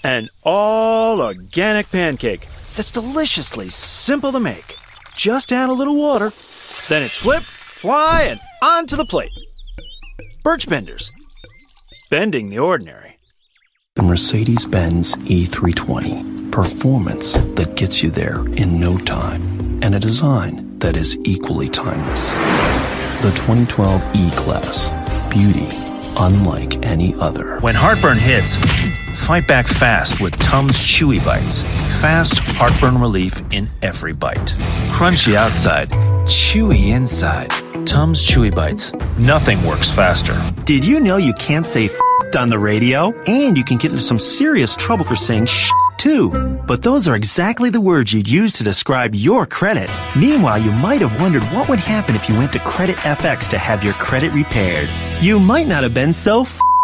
An all-organic pancake that's deliciously simple to make. Just add a little water, then it's flip, fly, and onto the plate. Birch Benders. Bending the ordinary. The Mercedes-Benz E320. Performance that gets you there in no time. And a design that is equally timeless. The 2012 E-Class. Beauty unlike any other. When heartburn hits, fight back fast with Tums Chewy Bites. Fast heartburn relief in every bite. Crunchy outside, chewy inside. Tums Chewy Bites. Nothing works faster. Did you know you can't say f***ed on the radio? And you can get into some serious trouble for saying sh** too. But those are exactly the words you'd use to describe your credit. Meanwhile, you might have wondered what would happen if you went to Credit FX to have your credit repaired. You might not have been so f***ed.